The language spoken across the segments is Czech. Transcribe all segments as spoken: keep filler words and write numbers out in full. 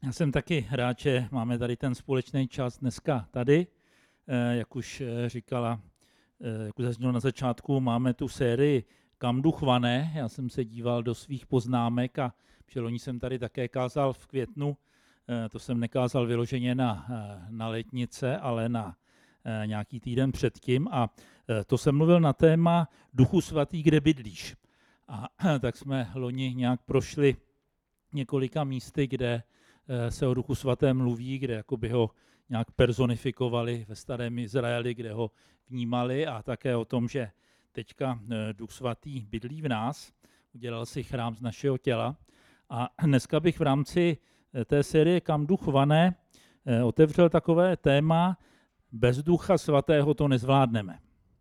Já jsem taky rád, že máme tady ten společný čas dneska tady. Jak už říkala, jak už zaznělo na začátku, máme tu sérii Kam duch vane. Já jsem se díval do svých poznámek a loni jsem tady také kázal v květnu. To jsem nekázal vyloženě na, na letnice, ale na nějaký týden předtím. A to jsem mluvil na téma Duchu svatý, kde bydlíš. A tak jsme loni nějak prošli několika místy, kde se o Duchu svatém mluví, kde jakoby ho nějak personifikovali ve starém Izraeli, kde ho vnímali, a také o tom, že teďka Duch svatý bydlí v nás, udělal si chrám z našeho těla. A dneska bych v rámci té série Kam duch vane otevřel takové téma: bez Ducha svatého to nezvládneme.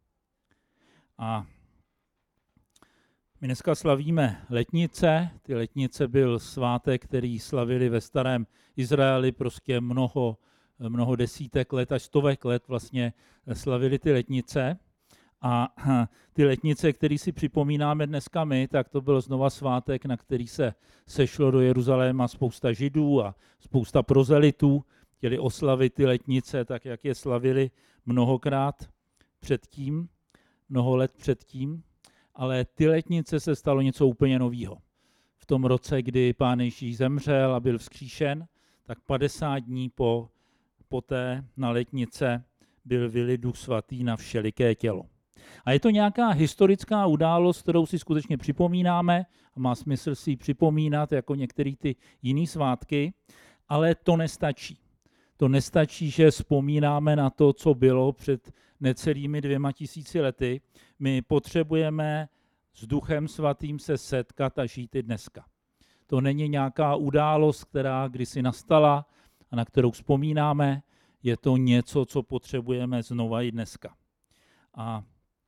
A my dneska slavíme letnice. Ty letnice byl svátek, který slavili ve starém Izraeli prostě mnoho, mnoho desítek let až stovek let vlastně slavili ty letnice. A ty letnice, které si připomínáme dneska my, tak to byl znova svátek, na který se sešlo do Jeruzaléma spousta Židů a spousta prozelitů. Chtěli oslavit ty letnice tak, jak je slavili mnohokrát předtím, mnoho let předtím. Ale ty letnice se stalo něco úplně nového. V tom roce, kdy Pán Ježíš zemřel a byl vzkříšen, tak padesát dní po, poté na letnice byl vylit Duch svatý na všeliké tělo. A je to nějaká historická událost, kterou si skutečně připomínáme, a má smysl si ji připomínat jako některé ty jiné svátky, ale to nestačí. To nestačí, že vzpomínáme na to, co bylo před necelými dvěma tisíci lety. My potřebujeme s Duchem svatým se setkat a žít i dneska. To není nějaká událost, která kdysi nastala a na kterou vzpomínáme. Je to něco, co potřebujeme znova i dneska. A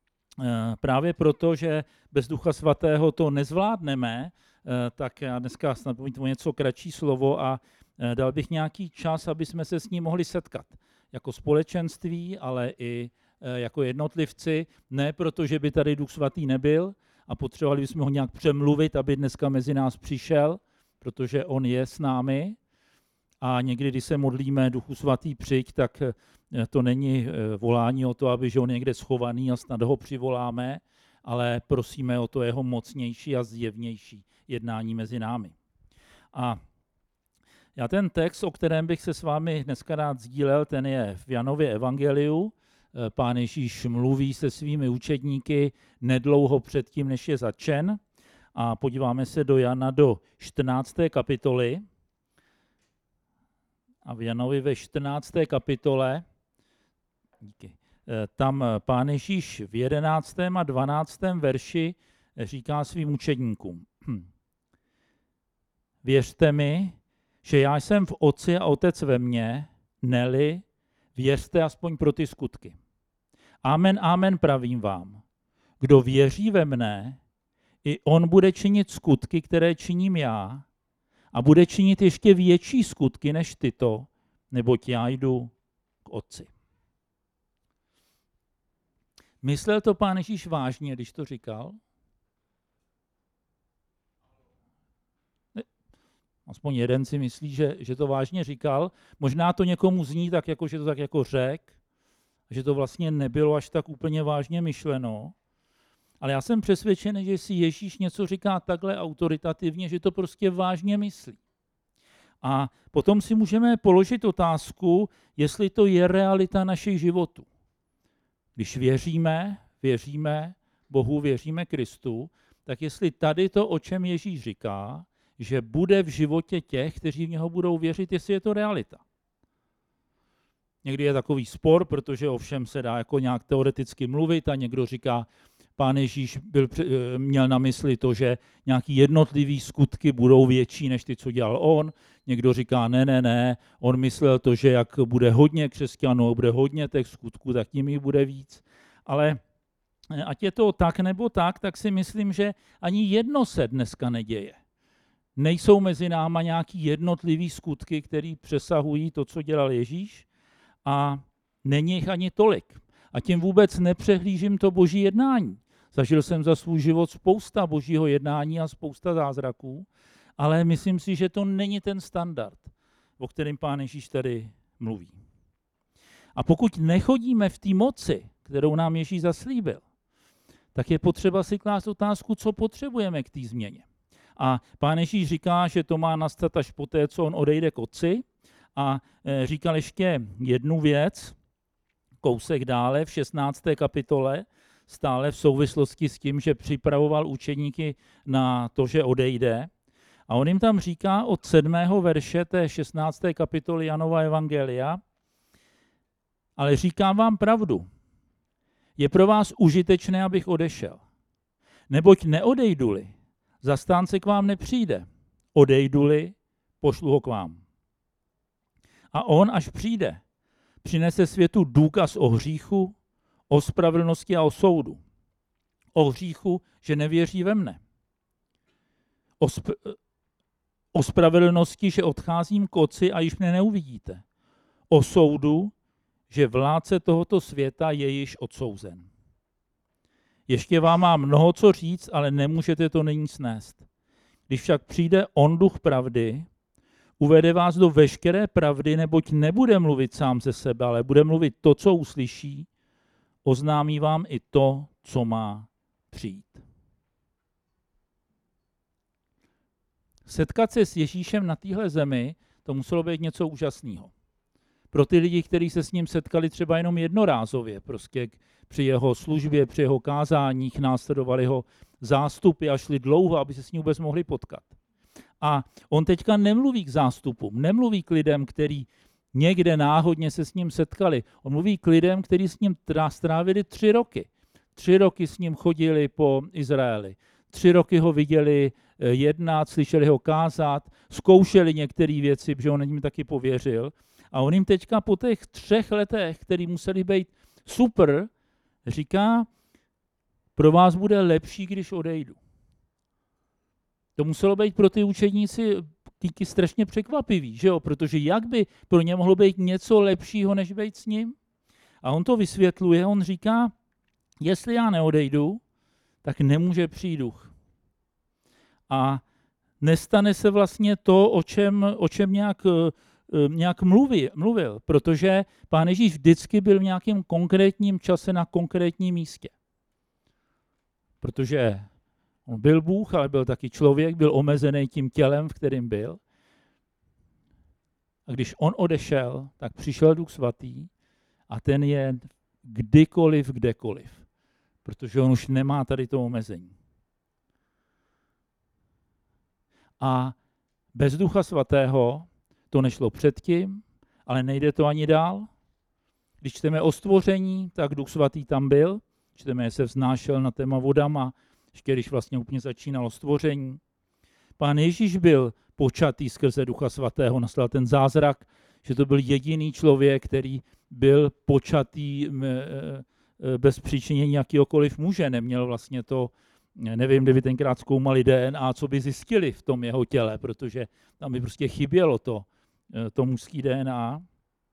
právě proto, že bez Ducha svatého to nezvládneme, tak já dneska snad povím něco kratší slovo a dal bych nějaký čas, aby jsme se s ním mohli setkat. Jako společenství, ale i jako jednotlivci. Ne proto, že by tady Duch svatý nebyl a potřebovali bychom ho nějak přemluvit, aby dneska mezi nás přišel, protože on je s námi. A někdy, když se modlíme Duchu svatý přijď, tak to není volání o to, aby že on je někde schovaný a snad ho přivoláme, ale prosíme o to jeho mocnější a zjevnější jednání mezi námi. A já ten text, o kterém bych se s vámi dneska rád sdílel, ten je v Janově evangeliu. Pán Ježíš mluví se svými učedníky nedlouho předtím, než je zatčen. A podíváme se do Jana do čtrnácté kapitoly. A v Janovi ve čtrnácté kapitole díky, tam Pán Ježíš v jedenáctém a dvanáctém verši říká svým učedníkům: Věřte mi, že já jsem v Otci a Otec ve mně, ne-li, věřte aspoň pro ty skutky. Amen, amen pravím vám. Kdo věří ve mne, i on bude činit skutky, které činím já, a bude činit ještě větší skutky než tyto, neboť já jdu k Otci. Myslel to Pán Ježíš vážně, když to říkal? Aspoň jeden si myslí, že, že to vážně říkal. Možná to někomu zní tak, jako, že to tak jako řek, že to vlastně nebylo až tak úplně vážně myšleno. Ale já jsem přesvědčený, že si Ježíš něco říká takhle autoritativně, že to prostě vážně myslí. A potom si můžeme položit otázku, jestli to je realita našich životů. Když věříme, věříme Bohu, věříme Kristu, tak jestli tady to, o čem Ježíš říká, že bude v životě těch, kteří v něho budou věřit, jestli je to realita. Někdy je takový spor, protože o všem se dá jako nějak teoreticky mluvit a někdo říká, Pán Ježíš byl, měl na mysli to, že nějaký jednotlivý skutky budou větší než ty, co dělal on. Někdo říká, ne, ne, ne, on myslel to, že jak bude hodně křesťanů, bude hodně těch skutků, tak tím jich bude víc. Ale ať je to tak nebo tak, tak si myslím, že ani jedno se dneska neděje. Nejsou mezi náma nějaký jednotlivý skutky, které přesahují to, co dělal Ježíš, a není jich ani tolik. A tím vůbec nepřehlížím to boží jednání. Zažil jsem za svůj život spousta božího jednání a spousta zázraků, ale myslím si, že to není ten standard. o kterém Pán Ježíš tady mluví. A pokud nechodíme v té moci, kterou nám Ježíš zaslíbil, tak je potřeba si klást otázku, co potřebujeme k té změně. A Pán Ježíš říká, že to má nastat až poté, co on odejde k Otci. A říkal ještě jednu věc, kousek dále v šestnácté kapitole, stále v souvislosti s tím, že připravoval učeníky na to, že odejde. A on jim tam říká od sedmého verše té šestnácté kapitoly Janova evangelia, ale říkám vám pravdu, je pro vás užitečné, abych odešel. Neboť neodejdu-li, zastánce k vám nepřijde. Odejdu-li, pošlu ho k vám. A on, až přijde, přinese světu důkaz o hříchu, o spravedlnosti a o soudu. O hříchu, že nevěří ve mne. O, sp- o spravedlnosti, že odcházím k Otci a již mne neuvidíte. O soudu, že vládce tohoto světa je již odsouzen. Ještě vám má mnoho co říct, ale nemůžete to nyní snést. Když však přijde on duch pravdy, uvede vás do veškeré pravdy, neboť nebude mluvit sám ze sebe, ale bude mluvit to, co uslyší, oznámí vám i to, co má přijít. Setkat se s Ježíšem na téhle zemi, to muselo být něco úžasného. Pro ty lidi, kteří se s ním setkali třeba jenom jednorázově, prostě při jeho službě, při jeho kázáních, následovali ho zástupy a šli dlouho, aby se s ním vůbec mohli potkat. A on teďka nemluví k zástupům, nemluví k lidem, kteří někde náhodně se s ním setkali. On mluví k lidem, kteří s ním strávili tři roky. Tři roky s ním chodili po Izraeli. Tři roky ho viděli jednat, slyšeli ho kázat, zkoušeli některé věci, protože on jim taky pověřil. A on jim teďka po těch třech letech, který museli být super, říká, pro vás bude lepší, když odejdu. To muselo být pro ty učedníci díky strašně překvapivý, že jo? Protože jak by pro ně mohlo být něco lepšího, než být s ním? A on to vysvětluje, on říká, jestli já neodejdu, tak nemůže přijít duch. A nestane se vlastně to, o čem, o čem nějak, nějak mluví, mluvil, protože Pán Ježíš vždycky byl v nějakém konkrétním čase na konkrétním místě. Protože on byl Bůh, ale byl taky člověk, byl omezený tím tělem, v kterém byl. A když on odešel, tak přišel Duch Svatý a ten je kdykoliv, kdekoliv. Protože on už nemá tady to omezení. A bez Ducha Svatého to nešlo předtím, ale nejde to ani dál. Když čteme o stvoření, tak Duch Svatý tam byl. Čteme, že se vznášel na téma vodama, ještě když vlastně úplně začínalo stvoření. Pán Ježíš byl počatý skrze Ducha Svatého, nastal ten zázrak, že to byl jediný člověk, který byl počatý bez přičinění jakýhokoliv muže. Neměl vlastně to, nevím, kdyby tenkrát zkoumali D N A, co by zjistili v tom jeho těle, protože tam by prostě chybělo to, to mužský D N A.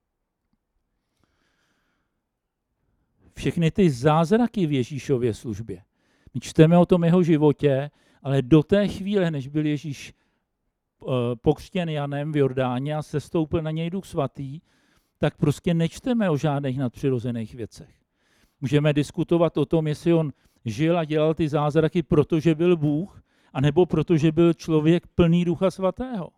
Všechny ty zázraky v Ježíšově službě. My čteme o tom jeho životě, ale do té chvíle, než byl Ježíš pokřtěn Janem v Jordáně a sestoupil na něj Duch Svatý, tak prostě nečteme o žádných nadpřirozených věcech. Můžeme diskutovat o tom, jestli on žil a dělal ty zázraky, protože byl Bůh, anebo protože byl člověk plný Ducha Svatého.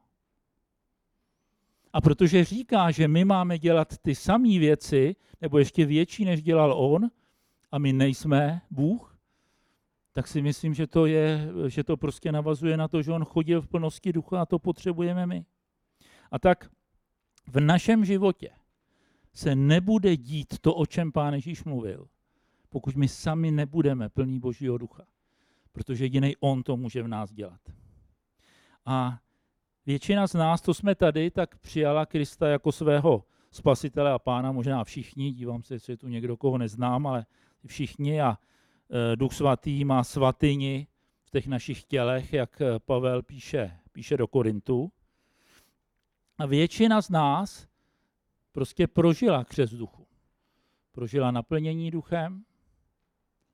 A protože říká, že my máme dělat ty samé věci, nebo ještě větší, než dělal on, a my nejsme Bůh, tak si myslím, že to, je, že to prostě navazuje na to, že on chodil v plnosti ducha a to potřebujeme my. A tak v našem životě se nebude dít to, o čem Pán Ježíš mluvil, pokud my sami nebudeme plní Božího ducha. Protože jediný on to může v nás dělat. A většina z nás, co jsme tady, tak přijala Krista jako svého spasitele a pána, možná všichni, dívám se, jestli je tu někdo, koho neznám, ale všichni a e, Duch Svatý má svatyni v těch našich tělech, jak Pavel píše, píše do Korintu. A většina z nás prostě prožila křest duchu. Prožila naplnění duchem,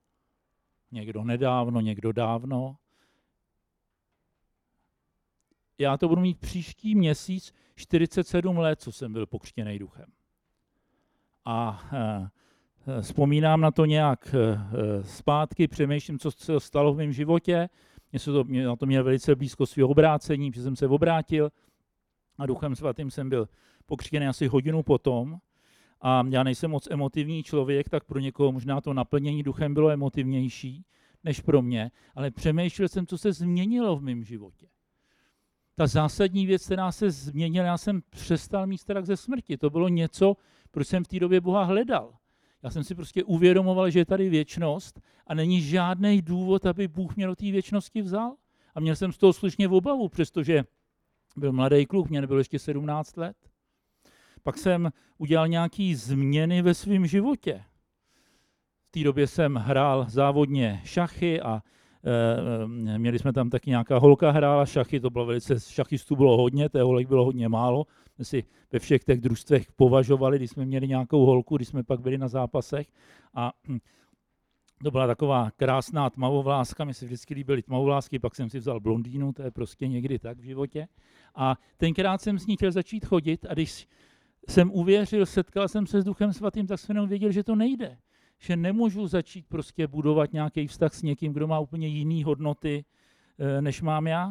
někdo nedávno, někdo dávno. já to budu mít příští měsíc čtyřicet sedm let, co jsem byl pokřtěný duchem. A e, vzpomínám na to nějak e, zpátky, přemýšlím, co se stalo v mém životě. Mě se to, mě, na to měl velice blízko svého obrácení, že jsem se obrátil a duchem svatým jsem byl pokřtěný asi hodinu potom. A já nejsem moc emotivní člověk, tak pro někoho možná to naplnění duchem bylo emotivnější než pro mě, ale přemýšlel jsem, co se změnilo v mém životě. Ta zásadní věc, která se změnila, já jsem přestal mít strach ze smrti. To bylo něco, proč jsem v té době Boha hledal. Já jsem si prostě uvědomoval, že je tady věčnost a není žádný důvod, aby Bůh mě do té věčnosti vzal. A měl jsem z toho slušně v obavu, přestože byl mladý kluk, mě nebylo ještě sedmnáct let. Pak jsem udělal nějaké změny ve svém životě. V té době jsem hrál závodně šachy a e, měli jsme tam taky nějaká holka hrála šachy, to bylo velice, šachistů bylo hodně, té holek bylo hodně málo. My si ve všech těch družstvech považovali, když jsme měli nějakou holku, když jsme pak byli na zápasech. A to byla taková krásná tmavovláska, mi se vždycky líbily tmavovlásky, pak jsem si vzal blondýnu, to je prostě někdy tak v životě. A tenkrát jsem s ní chtěl začít chodit a když jsem uvěřil, setkal jsem se s Duchem Svatým, tak jsem jenom věděl, že to nejde. Že nemůžu začít prostě budovat nějaký vztah s někým, kdo má úplně jiné hodnoty, než mám já.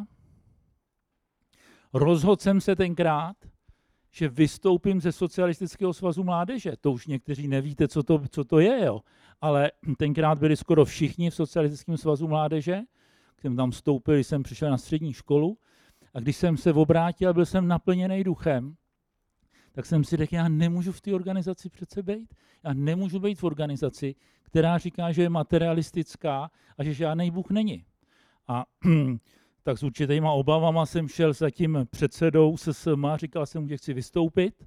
Rozhodl jsem se tenkrát, že vystoupím ze Socialistického svazu mládeže. To už někteří nevíte, co to, co to je, jo. Ale tenkrát byli skoro všichni v Socialistickém svazu mládeže. Když jsem tam vstoupil, když jsem přišel na střední školu a když jsem se obrátil, byl jsem naplněný duchem, tak jsem si řekl, já nemůžu v té organizaci přece být. Já nemůžu být v organizaci, která říká, že je materialistická a že žádný Bůh není. A tak s určitýma obavama jsem šel za tím předsedou S S M a říkal jsem mu, že chci vystoupit.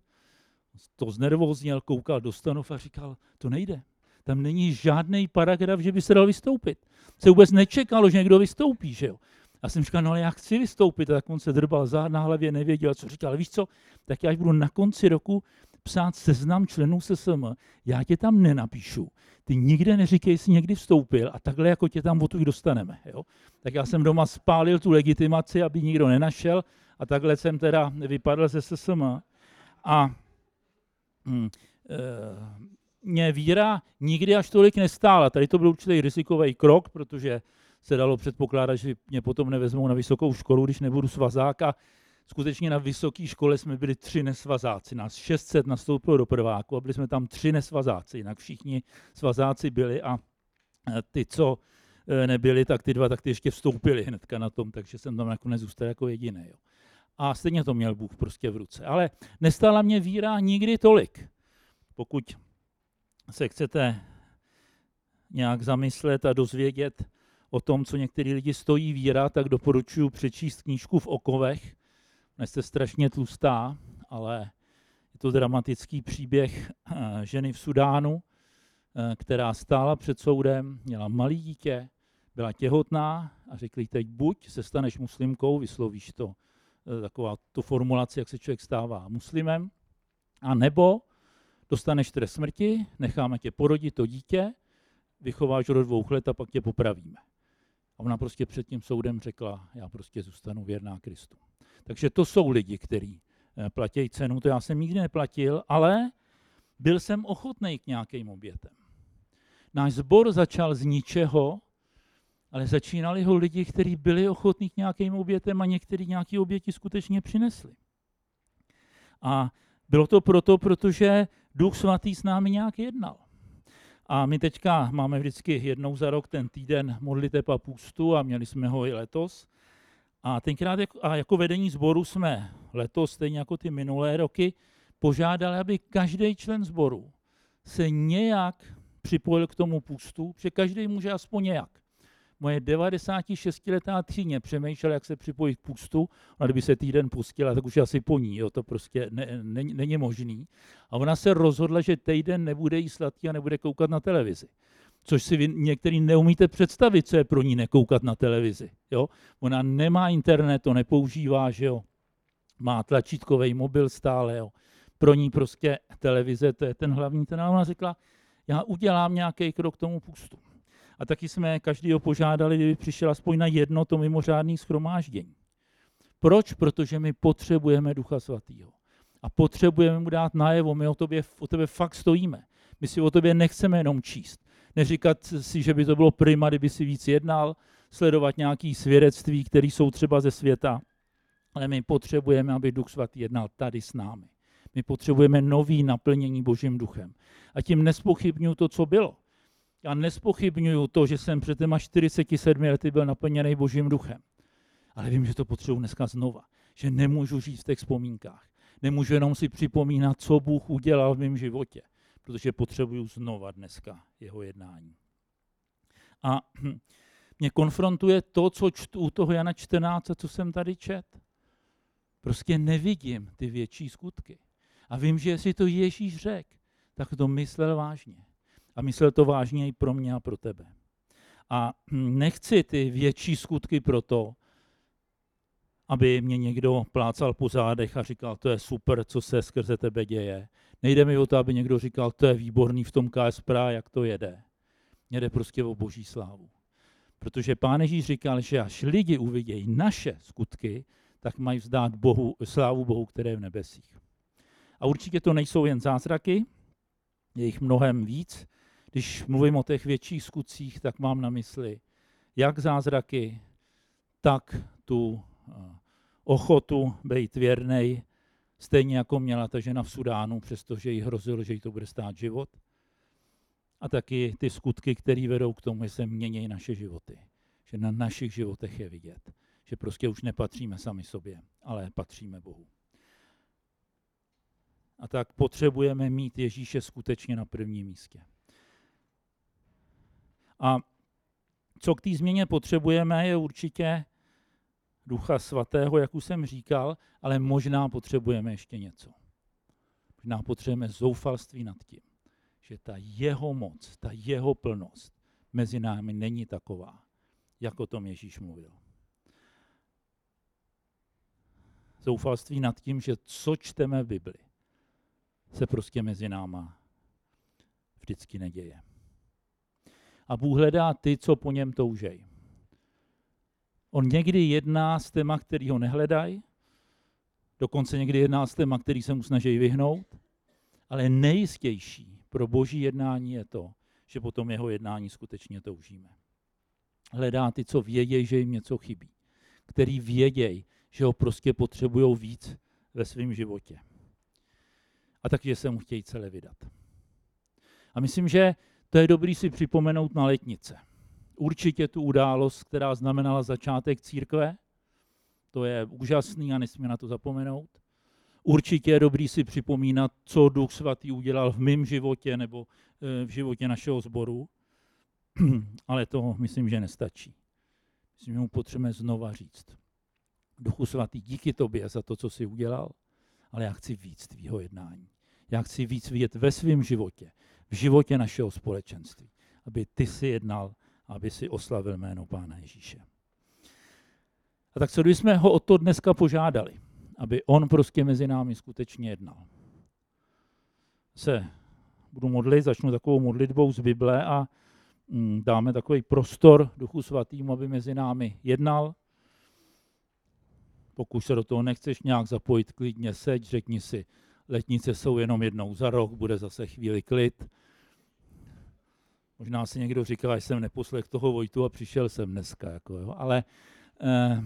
To znervózněl, koukal do stanov a říkal, to nejde. Tam není žádný paragraf, že by se dal vystoupit. Se vůbec nečekalo, že někdo vystoupí, že jo. Já jsem říkal, no ale já chci vystoupit, a tak on se drbal zád na hlavě, nevěděl, co říkal. Ale víš co, tak já až budu na konci roku psát seznam členů S S M, já tě tam nenapíšu. Ty nikde neříkej, jsi někdy vstoupil a takhle jako tě tam odtud dostaneme. Jo? Tak já jsem doma spálil tu legitimaci, aby nikdo nenašel a takhle jsem teda vypadl ze S S M. A hm, e, mě víra nikdy až tolik nestála. Tady to byl určitý rizikový krok, protože se dalo předpokládat, že mě potom nevezmou na vysokou školu, když nebudu svazák. A skutečně na vysoké škole jsme byli tři nesvazáci. Nás šest set nastoupilo do prváku a byli jsme tam tři nesvazáci. Jinak všichni svazáci byli a ty, co nebyli, tak ty dva tak ty ještě vstoupili hnedka na tom, takže jsem tam nakonec zůstal jako jediný. Jo. A stejně to měl Bůh prostě v ruce. Ale nestála mě víra nikdy tolik. Pokud se chcete nějak zamyslet a dozvědět o tom, co některý lidi stojí víra, tak doporučuji přečíst knížku V okovech. Jste strašně tlustá, ale je to dramatický příběh ženy v Sudánu, která stála před soudem, měla malé dítě, byla těhotná a řekli, teď buď se staneš muslimkou, vyslovíš to, taková tu formulaci, jak se člověk stává muslimem, a nebo dostaneš trest smrti, necháme tě porodit to dítě, vychováš do dvou let a pak tě popravíme. A ona prostě před tím soudem řekla, já prostě zůstanu věrná Kristu. Takže to jsou lidi, kteří platí cenu, to já jsem nikdy neplatil, ale byl jsem ochotný k nějakým obětem. Náš sbor začal z ničeho, ale začínali ho lidi, kteří byli ochotní k nějakým obětem a někteří nějaké oběti skutečně přinesli. A bylo to proto, protože Duch Svatý s námi nějak jednal. A my teďka máme vždycky jednou za rok ten týden modliteb a půstu a měli jsme ho i letos. A tenkrát jako, a jako vedení sboru jsme letos, stejně jako ty minulé roky, požádali, aby každý člen sboru se nějak připojil k tomu půstu, protože každý může aspoň nějak. Moje devadesátišestiletá tchýně přemýšlela, jak se připojit k půstu, a kdyby se týden pustila, tak už asi po ní, jo, to prostě ne, ne, není možný. A ona se rozhodla, že týden nebude jíst sladký a nebude koukat na televizi. Což si vy některý neumíte představit, co je pro ní nekoukat na televizi. Jo? Ona nemá internet, to nepoužívá, že jo? Má tlačítkový mobil stále. Jo? Pro ní prostě televize, to je ten hlavní ten. A ona řekla, já udělám nějaký krok k tomu půstu. A taky jsme každýho požádali, kdyby přišel aspoň na jedno to mimořádné shromáždění. Proč? Protože my potřebujeme Ducha Svatého. A potřebujeme mu dát najevo, my o tobě, o tebe fakt stojíme. My si o tobě nechceme jenom číst. Neříkat si, že by to bylo prima, kdyby si víc jednal, sledovat nějaké svědectví, které jsou třeba ze světa, ale my potřebujeme, aby Duch Svatý jednal tady s námi. My potřebujeme nový naplnění Božím duchem. A tím nespochybnuju to, co bylo. Já nespochybnuju to, že jsem před těma čtyřiceti sedmi lety byl naplněný Božím duchem. Ale vím, že to potřebuji dneska znova. Že nemůžu žít v těch vzpomínkách. Nemůžu jenom si připomínat, co Bůh udělal v mém životě. Protože potřebuju znova dneska jeho jednání. A mě konfrontuje to, co čtu u toho Jana čtrnáct, co jsem tady čet. Prostě nevidím ty větší skutky. A vím, že jestli to Ježíš řekl, tak to myslel vážně. A myslel to vážně i pro mě a pro tebe. A nechci ty větší skutky proto, aby mě někdo plácal po zádech a říkal, to je super, co se skrze tebe děje. Nejde mi o to, aby někdo říkal, to je výborný v tom K S P R A, jak to jede. Mně jde prostě o Boží slávu. Protože Pán Ježíš říkal, že až lidi uvidějí naše skutky, tak mají vzdát Bohu, slávu Bohu, které je v nebesích. A určitě to nejsou jen zázraky, je jich mnohem víc. Když mluvím o těch větších skutcích, tak mám na mysli jak zázraky, tak tu ochotu být věrnej, stejně jako měla ta žena v Sudánu, přestože jí hrozilo, že jí to bude stát život. A taky ty skutky, které vedou k tomu, že se mění naše životy. Že na našich životech je vidět. Že prostě už nepatříme sami sobě, ale patříme Bohu. A tak potřebujeme mít Ježíše skutečně na prvním místě. A co k té změně potřebujeme, je určitě Ducha Svatého, jak už jsem říkal, ale možná potřebujeme ještě něco. Možná potřebujeme zoufalství nad tím, že ta jeho moc, ta jeho plnost mezi námi není taková, jak o tom Ježíš mluvil. Zoufalství nad tím, že co čteme v Bibli, se prostě mezi náma vždycky neděje. A Bůh hledá ty, co po něm toužejí. On někdy jedná s téma, který ho nehledají, dokonce někdy jedná s téma, který se mu snaží vyhnout, ale nejistější pro Boží jednání je to, že potom jeho jednání skutečně toužíme. Hledá ty, co vědějí, že jim něco chybí, který vědějí, že ho prostě potřebují víc ve svém životě. A takže se mu chtějí celé vydat. A myslím, že to je dobrý si připomenout na letnice. Určitě tu událost, která znamenala začátek církve, to je úžasný a nesmíme na to zapomenout. Určitě je dobrý si připomínat, co Duch Svatý udělal v mém životě nebo v životě našeho sboru, ale to myslím, že nestačí. Myslím, že mu potřebujeme znova říct. Duchu Svatý, díky tobě za to, co jsi udělal, ale já chci víc tvýho jednání. Já chci víc vidět ve svém životě, v životě našeho společenství, aby ty si jednal, aby si oslavil jméno Pána Ježíše. A tak co jsme ho o to dneska požádali, aby on prostě mezi námi skutečně jednal. Se budu modlit, začnu takovou modlitbou z Bible a mm, dáme takový prostor Duchu Svatýmu, aby mezi námi jednal. Pokud se do toho nechceš nějak zapojit, klidně seď, řekni si, letnice jsou jenom jednou za rok, bude zase chvíli klid. Možná si někdo říká, že jsem neposlech toho Vojtu a přišel jsem dneska. Jako, jo. Ale eh,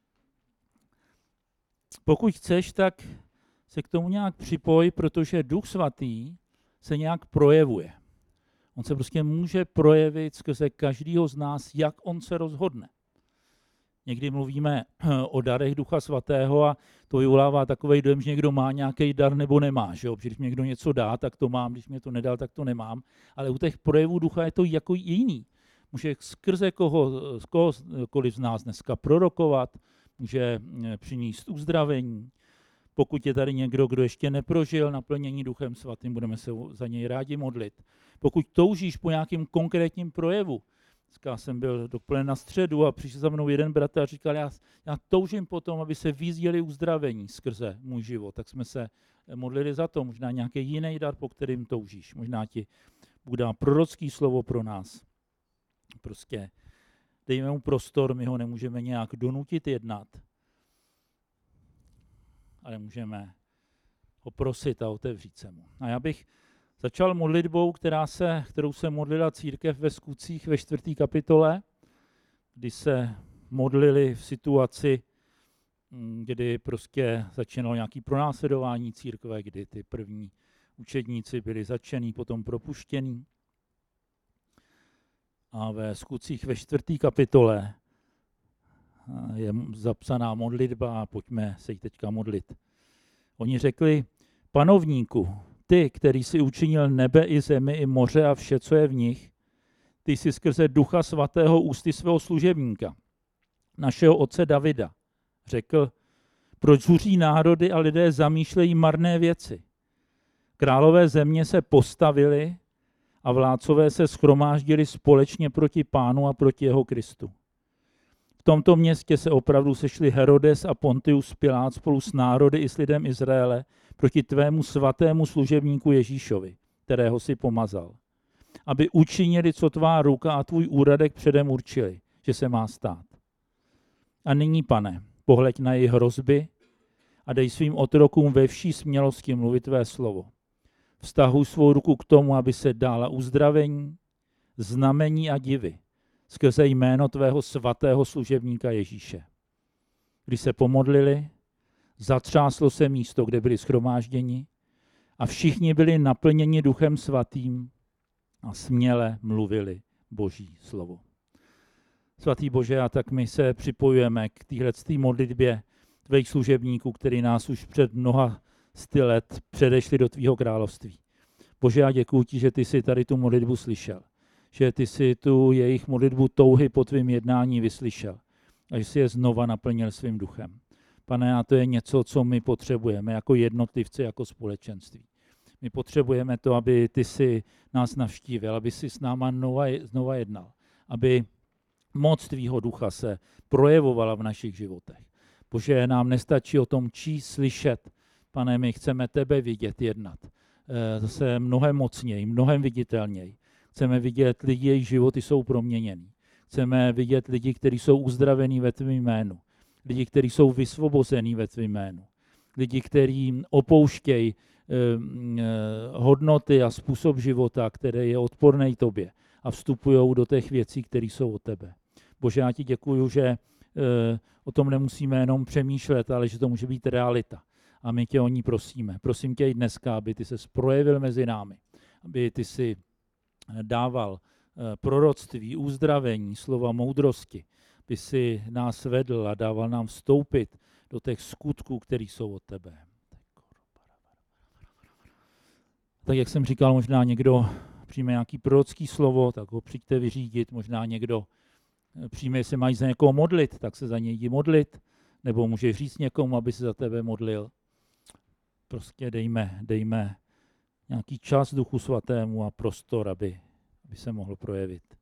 pokud chceš, tak se k tomu nějak připoj, protože Duch Svatý se nějak projevuje. On se prostě může projevit skrze každého z nás, jak on se rozhodne. Někdy mluvíme o darech Ducha Svatého a to vyvolává takovej dojem, že někdo má nějaký dar nebo nemá. Že jo? Když mi někdo něco dá, tak to mám, když mě to nedal, tak to nemám. Ale u těch projevů Ducha je to jako jiný. Může skrze koho, kohokoliv z nás dneska prorokovat, může přinést uzdravení. Pokud je tady někdo, kdo ještě neprožil naplnění Duchem Svatým, budeme se za něj rádi modlit. Pokud toužíš po nějakém konkrétním projevu, dneska jsem byl dopoledne na středu a přišel za mnou jeden bratr a říkal, já, já toužím potom, aby se vyzděli uzdravení skrze můj život. Tak jsme se modlili za to, možná nějaký jiný dar, po kterým toužíš. Možná ti Bůh dá prorocký slovo pro nás. Prostě dejme mu prostor, my ho nemůžeme nějak donutit jednat. ale můžeme ho prosit a otevřít se mu. A já bych začal modlitbou, která se, kterou se modlila církev ve Skutcích ve čtvrté kapitole, kdy se modlili v situaci, kdy prostě začínalo nějaké pronásledování církve, kdy ty první učedníci byli zatčení, potom propuštění. A ve Skutcích ve čtvrté kapitole je zapsaná modlitba a pojďme se jí teďka modlit. Oni řekli, panovníku, ty, který jsi učinil nebe i zemi i moře a vše, co je v nich, ty jsi skrze Ducha Svatého ústy svého služebníka, našeho otce Davida, řekl, proč zuří národy a lidé zamýšlejí marné věci. Králové země se postavili a vládcové se shromáždili společně proti Pánu a proti jeho Kristu. V tomto městě se opravdu sešli Herodes a Pontius Pilát spolu s národy i s lidem Izraele proti tvému svatému služebníku Ježíšovi, kterého si pomazal, aby učinili, co tvá ruka a tvůj úradek předem určili, že se má stát. A nyní, Pane, pohleď na jejich hrozby a dej svým otrokům ve vší smělosti mluvit tvé slovo. Vztahuj svou ruku k tomu, aby se dála uzdravení, znamení a divy skrze jméno tvého svatého služebníka Ježíše. Když se pomodlili, zatřáslo se místo, kde byli shromážděni a všichni byli naplněni Duchem Svatým a směle mluvili Boží slovo. Svatý Bože, a tak my se připojujeme k téhleté modlitbě tvých služebníků, který nás už před mnoha sty let předešli do tvýho království. Bože, já děkuji ti, že ty jsi tady tu modlitbu slyšel, že ty jsi tu jejich modlitbu touhy po tvým jednání vyslyšel a že jsi je znova naplnil svým duchem. Pane, a to je něco, co my potřebujeme jako jednotlivci, jako společenství. My potřebujeme to, aby ty jsi nás navštívil, aby jsi s náma znova jednal, aby moc tvýho ducha se projevovala v našich životech. Bože, nám nestačí o tom číst, slyšet. Pane, my chceme tebe vidět, jednat. Zase mnohem mocněji, mnohem viditelněji. Chceme vidět lidi, jejich životy jsou proměněný. Chceme vidět lidi, kteří jsou uzdravení ve tvém jménu. Lidi, kteří jsou vysvobození ve tvém jménu. Lidi, kteří opouštějí eh, eh, hodnoty a způsob života, který je odporný tobě a vstupují do těch věcí, které jsou od tebe. Bože, já ti děkuju, že eh, o tom nemusíme jenom přemýšlet, ale že to může být realita. A my tě o ní prosíme. Prosím tě i dneska, aby ty se projevil mezi námi, aby ty si dával proroctví, uzdravení, slova moudrosti, aby si nás vedl a dával nám vstoupit do těch skutků, které jsou od tebe. Tak jak jsem říkal, možná někdo přijme nějaký prorocký slovo, tak ho přijďte vyřídit, možná někdo přijme, jestli mají za někoho modlit, tak se za něj jdi modlit, nebo můžeš říct někomu, aby se za tebe modlil. Prostě dejme, dejme nějaký čas Duchu Svatému a prostor, aby, aby se mohl projevit.